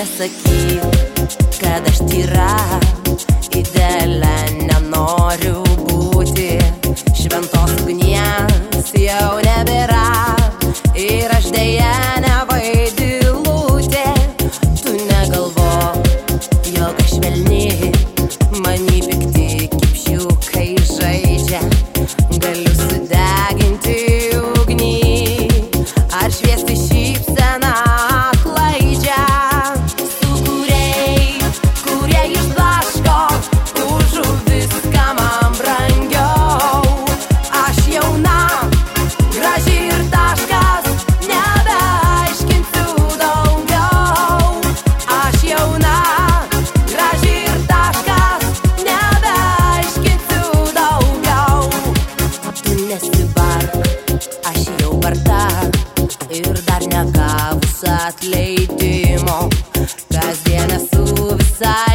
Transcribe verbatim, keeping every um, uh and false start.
nesakyk, kad aš tyra, idealia nenoriu būti. Šventos ugnies jau nebėra ir aš deja nevaidilutė. Tu negalvok, jog aš švelni, many pikti kipšiukai žaidžia. Galiu sudeginti ugnį ar šviesti šypseną klaidžią. Sukūrei, kurie išblaško, užu viską man brangiau. Aš jauna, graži ir taškas, nebeaiškinsiu daugiau. Aš jauna, graži ir taškas, nebeaiškinsiu daugiau. Tu nesibark, aš jau barta ir dar negavus atleidimo. Kasdien esu visai